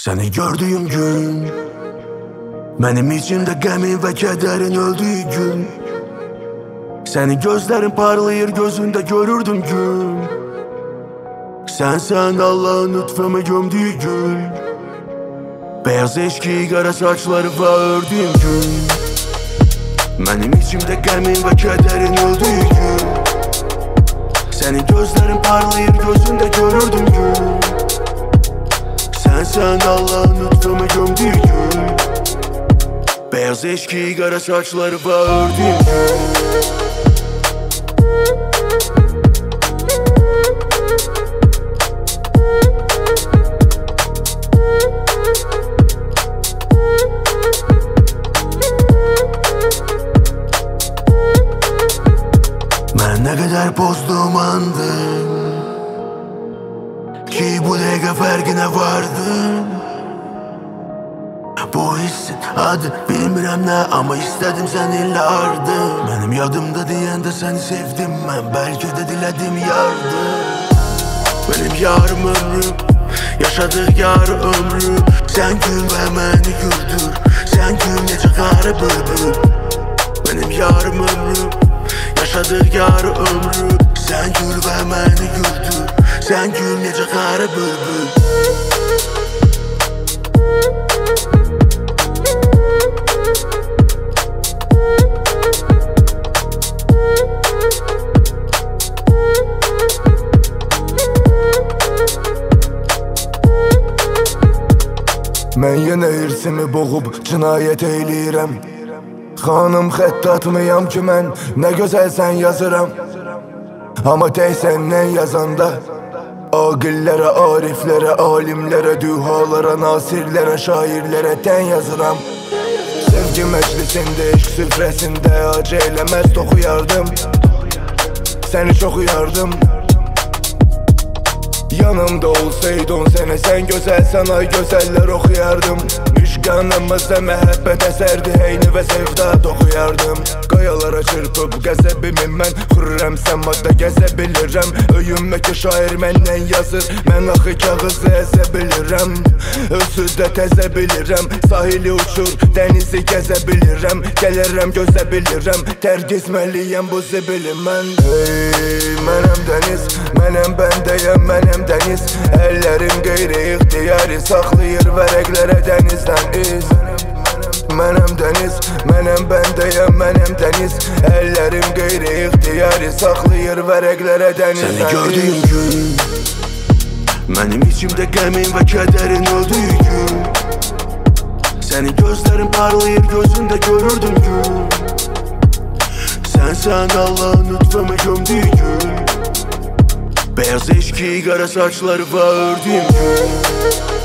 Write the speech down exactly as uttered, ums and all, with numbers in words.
Səni gördüyüm gün, mənim içimdə qəmin və kədərin öldüyü gün. Səni gözlərin parlayır, gözündə görürdüm gün. Sənsən Allahın lütfümü gömdüyü gün. Beyaz eşki, qara saçları və ördüyüm gün. Mənim içimdə qəmin və kədərin öldüyü gün. Səni gözlərin parlayır, gözündə görürdüm gün. Sənsən Allahın lütfümü gömdüyü gün. Beyaz eşki, qara saçları və ördüyüm gün. Mən nə qədər pozdum andım ki bu dəqiqə fərqinə vardım. Bu hissin adı bilmirəm nə, amma istədim səninlə ardım. Mənim yadımda deyəndə səni sevdim mən, bəlkə də dilədim yardım. Mənim yarım ömrüm, yaşadıq yarı ömrü. Sən gül və məni güldür, sən gül necə qarı bülbül. Mənim yarım ömrüm, yaşadıq yarı ömrü. Sən gül və məni güldür, sən gül necə qarı bülbül. Mən yenə hirsimi boğub cinayət eyləyirəm. Xanım xətt atmayam ki mən, nə gözəl sən yazıram. Amma tək səndən yazanda aqillərə, ariflərə, alimlərə, dühalara, nasirlərə, şairlərə tən yazıram. Sevgi məclisində, eşq süfrəsində acı eləməz toxuyardım. Səni çox uyardım. Yanımda olsaydın sənə, sən gözəlsən, ay gözəllər oxuyardım. Müşqanımızda məhəbbət əsərdi, heyni və sevda toxuyardım. Qayalara çırpıb qəzəbimi mən xürrəm, sən maddə gəzə bilirəm. Öyünmə ki şair məndən yazır, mən axı kağızı əzə bilirəm. Özsüz də təzə bilirəm, sahili uçur, dənizi gəzə bilirəm. Gələrəm gözə bilirəm, tərk etməliyəm bu zibili mən. Ey, mənəm dəniz, mənəm bəndəyəm, mənəm dəniz. Əllərim qeyri-ixtiyari saxlayır vərəqlərə dənizdən iz. Mənəm dəniz, mənəm bəndəyəm, mənəm dəniz. Əllərim qeyri-ixtiyari saxlayır vərəqlərə dənizdən iz. Səni gördüyüm gün, mənim içimdə qəmin və kədərin öldüyü gün. Səni gözlərin parlayır, gözündə görürdüm gün. Sənsən Allahın lütfümü gömdüyü gün. Beyaz eşki, qara saçları və ördüyüm gün.